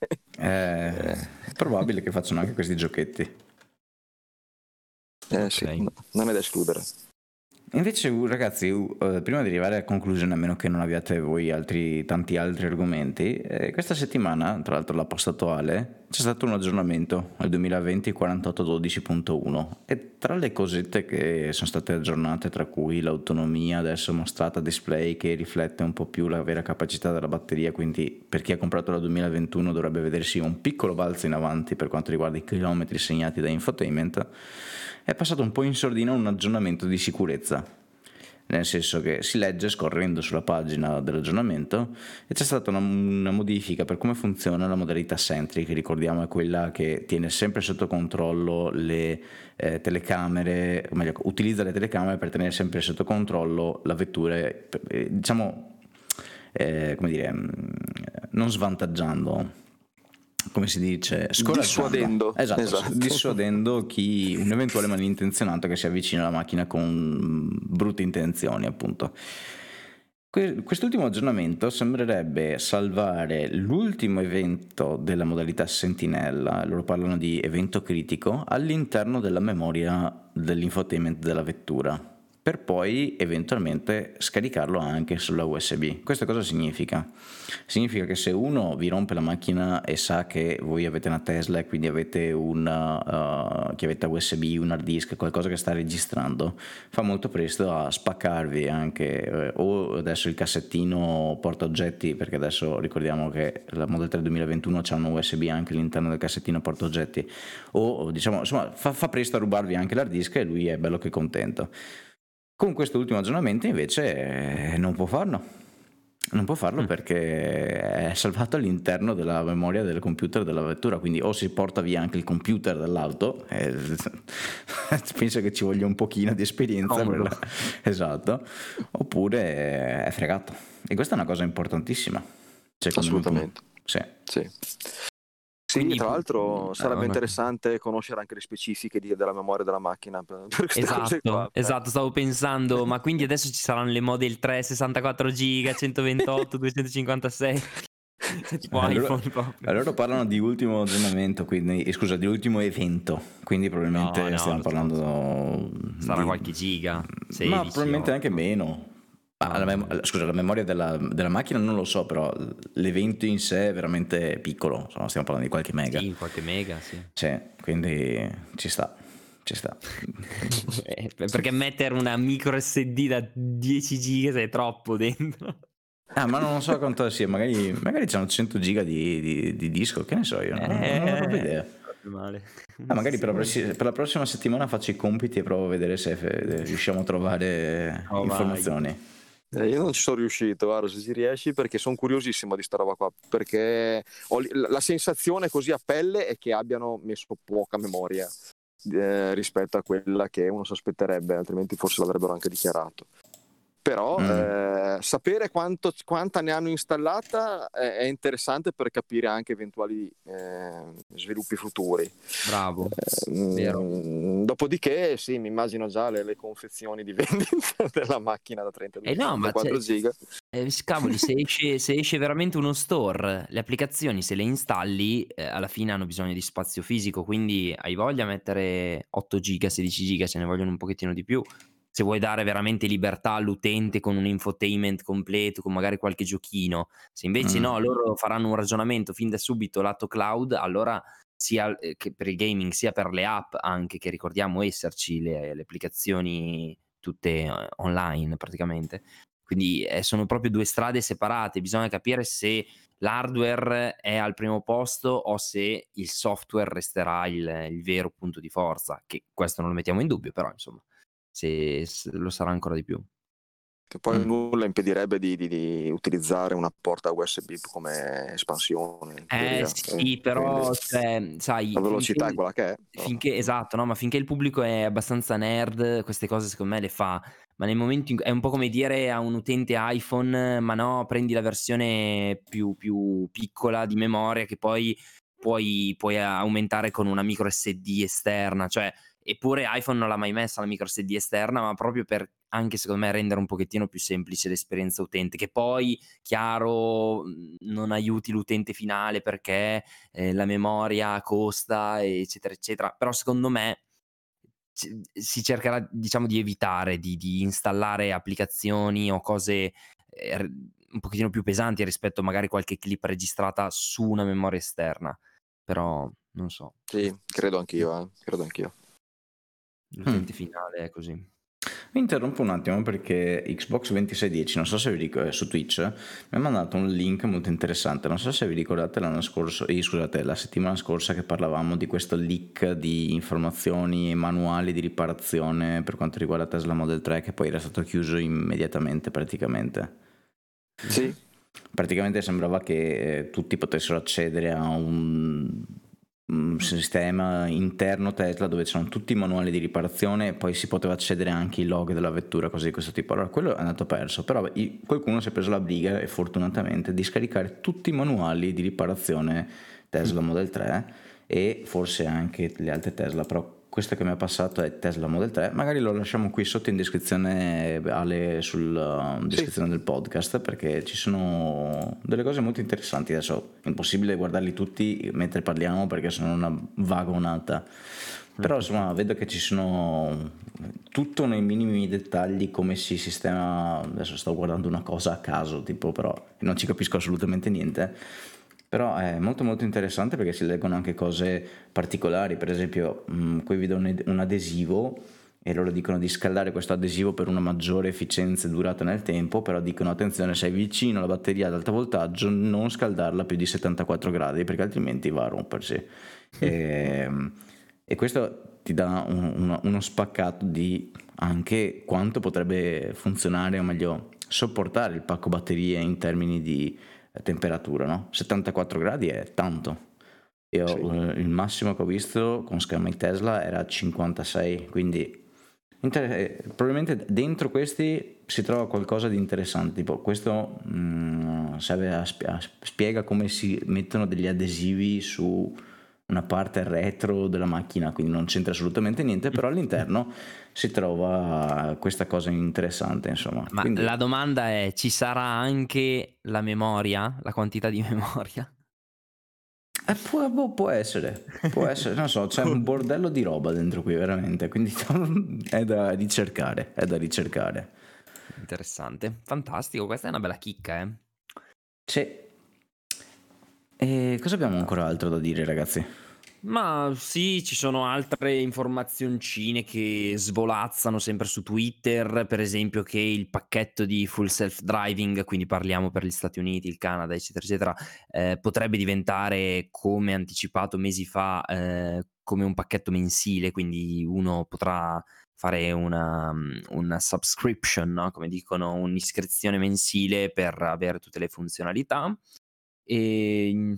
È probabile che facciano anche questi giochetti. Sì, Okay. non è da escludere. Invece, ragazzi, prima di arrivare a conclusione, a meno che non abbiate voi tanti altri argomenti, questa settimana, tra l'altro l'ha postato Ale, c'è stato un aggiornamento al 2020 4812.1, e tra le cosette che sono state aggiornate, tra cui l'autonomia adesso mostrata a display che riflette un po' più la vera capacità della batteria, quindi per chi ha comprato la 2021 dovrebbe vedersi un piccolo balzo in avanti per quanto riguarda i chilometri segnati da infotainment. È passato un po' in sordina un aggiornamento di sicurezza, nel senso che si legge scorrendo sulla pagina dell'aggiornamento e c'è stata una modifica per come funziona la modalità Sentry, che ricordiamo è quella che tiene sempre sotto controllo le telecamere, o meglio, utilizza le telecamere per tenere sempre sotto controllo la vettura, diciamo, come dire, non svantaggiando, come si dice, scoraggiando, Dissuadendo, esatto, esatto. dissuadendo un eventuale malintenzionato che si avvicina alla macchina con brutte intenzioni, appunto. Quest'ultimo aggiornamento sembrerebbe salvare l'ultimo evento della modalità Sentinella, loro parlano di evento critico, all'interno della memoria dell'infotainment della vettura, per poi eventualmente scaricarlo anche sulla USB. Questo cosa significa? Significa che se uno vi rompe la macchina e sa che voi avete una Tesla e quindi avete una chiavetta USB, un hard disk, qualcosa che sta registrando, fa molto presto a spaccarvi anche o adesso il cassettino porta oggetti, perché adesso ricordiamo che la Model 3 2021 c'ha un USB anche all'interno del cassettino porta oggetti, o diciamo insomma fa presto a rubarvi anche l'hard disk e lui è bello che contento. Con questo ultimo aggiornamento invece non può farlo. Non può farlo perché è salvato all'interno della memoria del computer della vettura, quindi o si porta via anche il computer dell'auto, penso che ci voglia un pochino di esperienza esatto, oppure è fregato. E questa è una cosa importantissima, secondo me. Assolutamente. Sì. Sì. Sì, Quindi tra l'altro sarebbe una interessante conoscere anche le specifiche della memoria della macchina per queste cose qua. esatto, stavo pensando, ma quindi adesso ci saranno le Model 3 64 giga, 128, 256? tipo Allora, iPhone proprio. allora parlano di ultimo aggiornamento, quindi scusa, di ultimo evento, quindi probabilmente No, stiamo lo so. parlando Sarà di... qualche giga, Ma 16, probabilmente anche 8. meno. No, Scusa, la memoria della macchina non lo so, però l'evento in sé è veramente piccolo, insomma, stiamo parlando di qualche mega. sì, qualche mega, sì. Sì, quindi ci sta, ci sta. Perché mettere una micro SD da 10 giga è troppo dentro. Ma non so quanto sia, magari c'hanno 100 giga di disco, che ne so io, non ho proprio idea. Proprio male. Magari per Sì. per la prossima settimana faccio i compiti e provo a vedere se riusciamo a trovare Oh, vai. informazioni. Io non ci sono riuscito, guarda, se ci riesci, perché sono curiosissimo di sta roba qua, perché la sensazione così a pelle è che abbiano messo poca memoria rispetto a quella che uno si aspetterebbe, altrimenti forse l'avrebbero anche dichiarato. Però sapere quanta ne hanno installata è interessante per capire anche eventuali sviluppi futuri. Bravo, vero. Dopodiché sì, mi immagino già le confezioni di vendita della macchina da No, ma 32-64 giga. cavoli, se esce veramente uno store, le applicazioni se le installi, alla fine hanno bisogno di spazio fisico, quindi hai voglia a mettere 8 giga, 16 giga, ce ne vogliono un pochettino di più. Se vuoi dare veramente libertà all'utente con un infotainment completo, con magari qualche giochino. Se invece no, loro faranno un ragionamento fin da subito lato cloud, allora sia, che per il gaming, sia per le app anche, che ricordiamo esserci, le applicazioni tutte, online praticamente. Quindi, sono proprio 2 strade separate, bisogna capire se l'hardware è al primo posto o se il software resterà il vero punto di forza, che questo non lo mettiamo in dubbio, però insomma, se lo sarà ancora di più. Che poi nulla impedirebbe di utilizzare una porta USB come espansione, in teoria. Sì, però Quindi cioè, sai, la velocità è quella che è. finché esatto, no, ma finché il pubblico è abbastanza nerd, queste cose secondo me le fa. Ma nel momento è un po' come dire a un utente iPhone: "Ma no, prendi la versione più piccola di memoria che poi puoi aumentare con una micro SD esterna." Cioè, eppure iPhone non l'ha mai messa la micro SD esterna, ma proprio per anche secondo me rendere un pochettino più semplice l'esperienza utente, che poi chiaro, non aiuti l'utente finale perché, la memoria costa, eccetera, eccetera. Però secondo me si cercherà, diciamo, di evitare di installare applicazioni o cose, r un pochettino più pesanti rispetto magari qualche clip registrata su una memoria esterna. Però non so, Sì, credo anch'io, credo anch'io. l'utente finale è così. Mi interrompo un attimo perché Xbox 2610, non so se vi ricordate, su Twitch mi ha mandato un link molto interessante, non so se vi ricordate l'anno scorso, scusate, la settimana scorsa che parlavamo di questo leak di informazioni e manuali di riparazione per quanto riguarda Tesla Model 3 che poi era stato chiuso immediatamente praticamente. Sì. Praticamente sembrava che tutti potessero accedere a un sistema interno Tesla dove c'erano tutti i manuali di riparazione e poi si poteva accedere anche ai log della vettura, cose di questo tipo. Allora quello è andato perso, però qualcuno si è preso la briga, e fortunatamente, di scaricare tutti i manuali di riparazione Tesla Model 3 e forse anche le altre Tesla, però questo che mi è passato è Tesla Model 3, magari lo lasciamo qui sotto in descrizione, Ale, sulla descrizione del podcast, perché ci sono delle cose molto interessanti. Adesso è impossibile guardarli tutti mentre parliamo perché sono una vagonata, però insomma vedo che ci sono tutto nei minimi dettagli come si sistema. Adesso sto guardando una cosa a caso tipo, però non ci capisco assolutamente niente. Però è molto molto interessante perché si leggono anche cose particolari, per esempio qui vi do un adesivo e loro dicono di scaldare questo adesivo per una maggiore efficienza e durata nel tempo, però dicono attenzione, se è vicino alla batteria ad alto voltaggio non scaldarla più di 74 gradi perché altrimenti va a rompersi. E questo ti dà uno spaccato di anche quanto potrebbe funzionare, o meglio sopportare il pacco batterie in termini di temperatura, no? 74 gradi è tanto. Io Sì. il massimo che ho visto con schemi Tesla era 56, quindi probabilmente dentro questi si trova qualcosa di interessante, tipo questo serve spiega come si mettono degli adesivi su una parte retro della macchina, quindi non c'entra assolutamente niente, però all'interno si trova questa cosa interessante, insomma. Ma Quindi, la domanda è: ci sarà anche la memoria? La quantità di memoria? può essere, non so, c'è un bordello di roba dentro qui veramente, quindi è da ricercare, è da ricercare. Interessante, fantastico, questa è una bella chicca, eh. C'è. E cosa abbiamo ancora Fantastico. altro da dire, ragazzi? Ma sì, ci sono altre informazioncine che svolazzano sempre su Twitter, per esempio che il pacchetto di full self-driving, quindi parliamo per gli Stati Uniti, il Canada, eccetera, eccetera, potrebbe diventare, come anticipato mesi fa, come un pacchetto mensile, quindi uno potrà fare una subscription, no, come dicono, un'iscrizione mensile per avere tutte le funzionalità. Ehm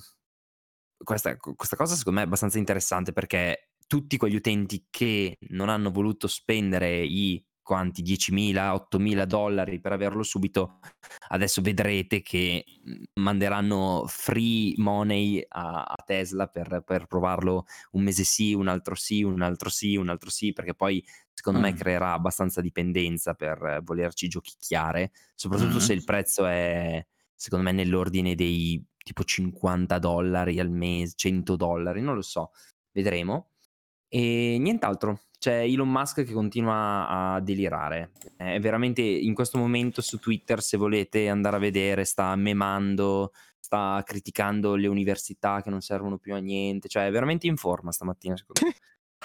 questa cosa secondo me è abbastanza interessante, perché tutti quegli utenti che non hanno voluto spendere i quanti, 10.000, 8.000 $ per averlo subito, adesso vedrete che, manderanno free money a Tesla per provarlo un mese sì, un altro sì, un altro sì, un altro sì, perché poi secondo me Mm. creerà abbastanza dipendenza per volerci giochicchiare, soprattutto Mm. se il prezzo è, secondo me, nell'ordine dei tipo $50 al mese, $100, non lo so, vedremo. E nient'altro, c'è Elon Musk che continua a delirare. È veramente, in questo momento su Twitter, se volete andare a vedere, sta memando, sta criticando le università che non servono più a niente, cioè è veramente in forma stamattina secondo me.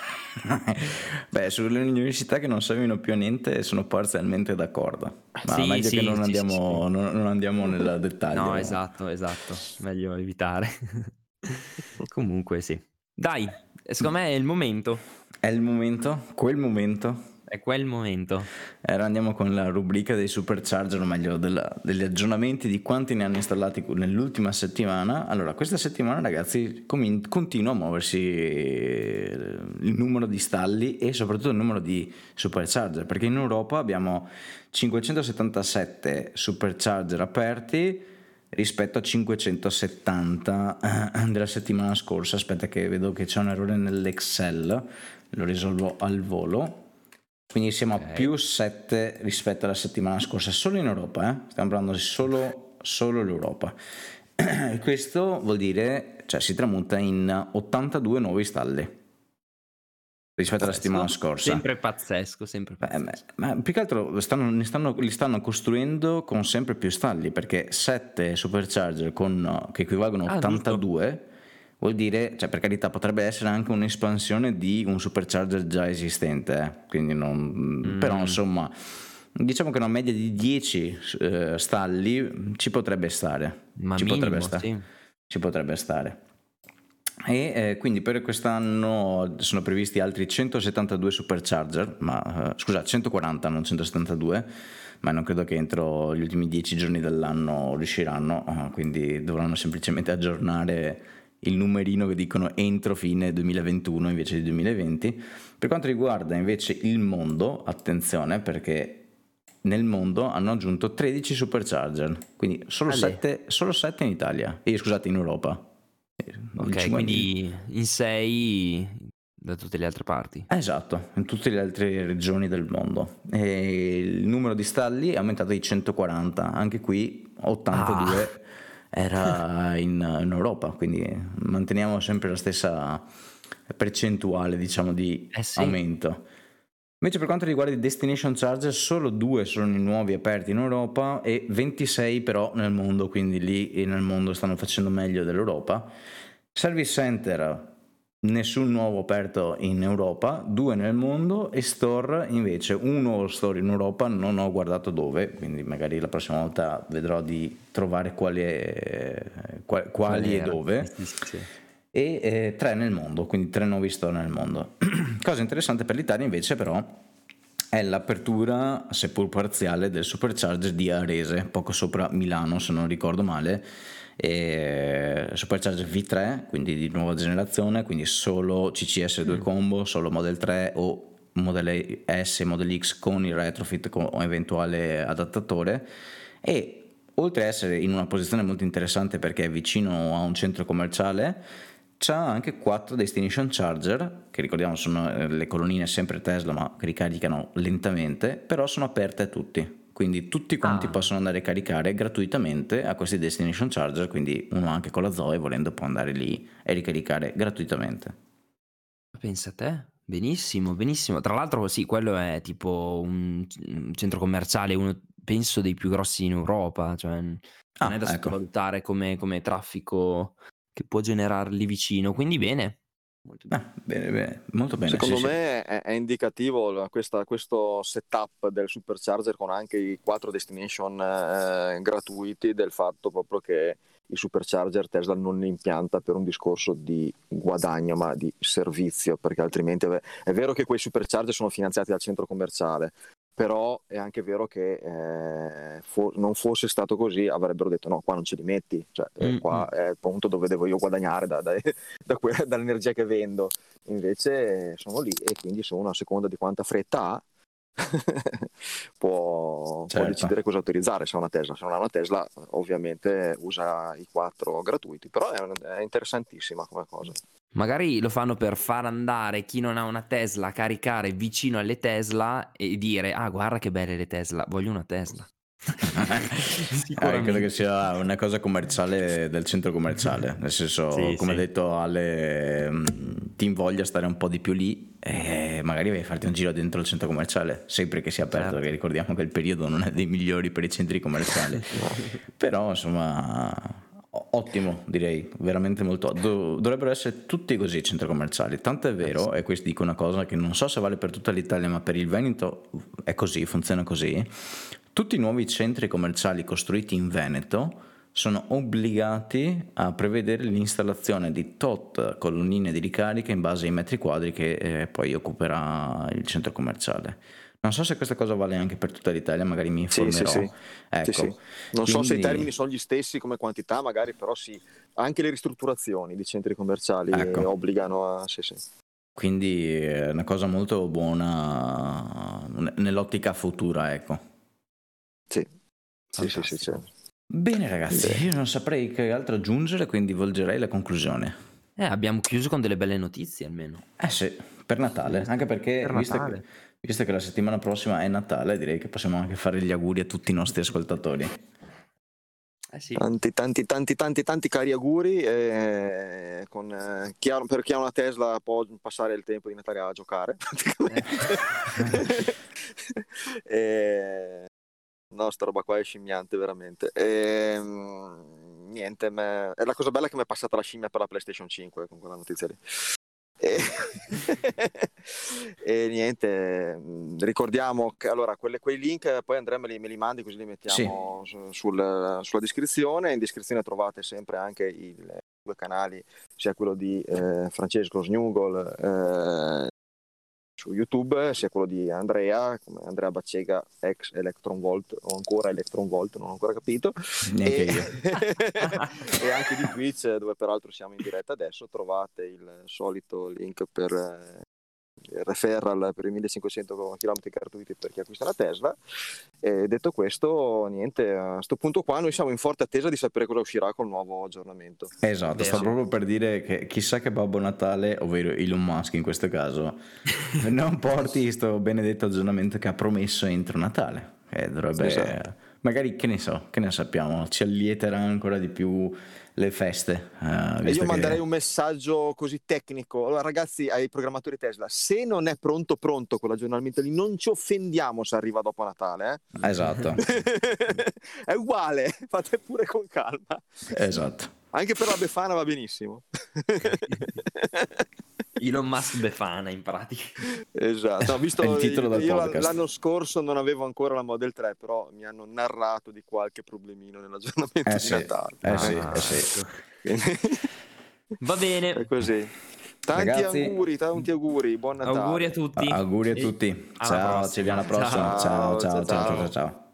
Beh, sulle università che non servino più a niente sono parzialmente d'accordo, ma Sì, meglio che sì, non sì, sì, sì. non andiamo nel No, dettaglio. esatto, esatto, meglio evitare. Comunque sì. Dai, secondo me è il momento. È il momento, quel momento. È quel momento. Ora andiamo con la rubrica dei supercharger, o meglio degli aggiornamenti di quanti ne hanno installati nell'ultima settimana. Allora, questa settimana, ragazzi, continua a muoversi il numero di stalli e soprattutto il numero di supercharger, perché in Europa abbiamo 577 supercharger aperti rispetto a 570 della settimana scorsa. Aspetta che vedo che c'è un errore nell'Excel, lo risolvo al volo. Quindi siamo a più 7 rispetto alla settimana scorsa, solo in Europa, stiamo parlando di solo l'Europa. E questo vuol dire, cioè si tramuta in 82 nuovi stalli rispetto alla settimana Pazzesco. scorsa. Sempre pazzesco, sempre pazzesco. Ma più che altro li stanno costruendo con sempre più stalli, perché 7 supercharger che equivalgono a Ah, giusto. 82 vuol dire, cioè per carità, potrebbe essere anche un'espansione di un supercharger già esistente, quindi però insomma, diciamo che una media di 10 stalli ci potrebbe stare. Ma minimo, sì. Ci potrebbe stare. E quindi per quest'anno sono previsti altri 172 supercharger, scusa, 140 non 172, ma non credo che entro gli ultimi 10 giorni dell'anno riusciranno, quindi dovranno semplicemente aggiornare il numerino che dicono entro fine 2021 invece di 2020. Per quanto riguarda invece il mondo, attenzione, perché nel mondo hanno aggiunto 13 supercharger, quindi solo 7 in Italia, scusate, in Europa. Ok, quindi in 6 da tutte le altre parti. Esatto, in tutte le altre regioni del mondo. E il numero di stalli è aumentato di 140, anche qui 82 era in Europa, quindi manteniamo sempre la stessa percentuale, diciamo, di Sì. aumento. Invece per quanto riguarda i destination charger, solo 2 sono i nuovi aperti in Europa e 26 però nel mondo, quindi lì nel mondo stanno facendo meglio dell'Europa. Service center, nessun nuovo aperto in Europa, 2 nel mondo, e store invece, un nuovo store in Europa, non ho guardato dove, quindi magari la prossima volta vedrò di trovare quali e dove. Sì. E 3 nel mondo, quindi 3 nuovi store nel mondo. Cosa interessante per l'Italia invece però è l'apertura, seppur parziale, del supercharger di Arese, poco sopra Milano se non ricordo male, supercharger V3, quindi di nuova generazione, quindi solo CCS 2 combo, solo Model 3 o Model S e Model X con il retrofit o eventuale adattatore. E oltre a essere in una posizione molto interessante perché è vicino a un centro commerciale, c'ha anche 4 destination charger, che ricordiamo sono le colonnine sempre Tesla ma che ricaricano lentamente, però sono aperte a tutti. Quindi tutti quanti possono andare a caricare gratuitamente a questi destination charger, quindi uno anche con la Zoe volendo può andare lì e ricaricare gratuitamente. Pensa a te, benissimo, benissimo. Tra l'altro sì, quello è tipo un centro commerciale, uno penso dei più grossi in Europa, cioè non è da Ecco. sottovalutare come traffico che può generare lì vicino, quindi bene. Molto bene. Bene, molto bene. Secondo sì. me è indicativo questo setup del supercharger con anche i 4 destination gratuiti, del fatto proprio che il supercharger Tesla non ne impianta per un discorso di guadagno ma di servizio, perché altrimenti è vero che quei supercharger sono finanziati dal centro commerciale, però è anche vero che non fosse stato così avrebbero detto no, qua non ce li metti, cioè qua è il punto dove devo io guadagnare dall'energia che vendo. Invece sono lì e quindi sono a seconda di quanta fretta ha può decidere cosa autorizzare. Se ha una Tesla, se non ha una Tesla ovviamente usa i 4 gratuiti, però è interessantissima come cosa. Magari lo fanno per far andare chi non ha una Tesla a caricare vicino alle Tesla e dire guarda che belle le Tesla, voglio una Tesla. Credo che sia una cosa commerciale del centro commerciale, nel senso come ha detto Ale, ti invoglia stare un po' di più lì e magari vai a farti un giro dentro il centro commerciale, sempre che sia aperto, perché ricordiamo che il periodo non è dei migliori per i centri commerciali. Però insomma ottimo, direi, veramente molto. Dovrebbero essere tutti così i centri commerciali, tanto è vero, e questo dico una cosa che non so se vale per tutta l'Italia, ma per il Veneto è così, funziona così. Tutti i nuovi centri commerciali costruiti in Veneto sono obbligati a prevedere l'installazione di tot colonnine di ricarica in base ai metri quadri che poi occuperà il centro commerciale. Non so se questa cosa vale anche per tutta l'Italia, magari mi informerò. Sì. Ecco. Sì. Non so se i termini sono gli stessi come quantità, magari, però sì, anche le ristrutturazioni di centri commerciali obbligano a... Sì. Quindi è una cosa molto buona nell'ottica futura, ecco. Sì. Certo. Bene ragazzi, io non saprei che altro aggiungere, quindi volgerei la conclusione. Abbiamo chiuso con delle belle notizie almeno. Sì, per Natale, anche perché visto che la settimana prossima è Natale, direi che possiamo anche fare gli auguri a tutti i nostri ascoltatori. Sì. Tanti cari auguri, per chi ha una Tesla può passare il tempo di Natale a giocare no, sta roba qua è scimmiante veramente. Niente, è la cosa bella che mi è passata la scimmia per la PlayStation 5 con quella notizia lì. E niente, ricordiamo che allora quei link poi Andrea me li mandi, così li mettiamo sulla descrizione. In descrizione trovate sempre anche i 2 canali, sia quello di Francesco Snugol su YouTube, sia quello di Andrea, come Andrea Baccega ex Electronvolt o ancora Electronvolt, non ho ancora capito, neanche io. E anche di Twitch, dove peraltro siamo in diretta adesso. Trovate il solito link per il referral per i 1500 km gratuiti per chi acquista la Tesla. E detto questo, niente, a questo punto qua noi siamo in forte attesa di sapere cosa uscirà col nuovo aggiornamento. Esatto, sto proprio per dire che chissà che Babbo Natale, ovvero Elon Musk in questo caso, non porti questo benedetto aggiornamento che ha promesso entro Natale. Dovrebbe, magari, che ne sappiamo, ci allieterà ancora di più le feste. Io manderei un messaggio così tecnico. Allora ragazzi, ai programmatori Tesla, se non è pronto quell'aggiornamento lì, non ci offendiamo se arriva dopo Natale. Esatto. È uguale, fate pure con calma. Esatto. Anche per la Befana va benissimo. Elon Musk Befana in pratica. Esatto, ho visto il titolo del podcast. L'anno scorso non avevo ancora la Model 3, però mi hanno narrato di qualche problemino nell'aggiornamento di Natale. Sì. Va bene. È così. Tanti auguri, buon Natale. Auguri a tutti. Auguri a tutti. Ciao, ci vediamo alla prossima. Ciao.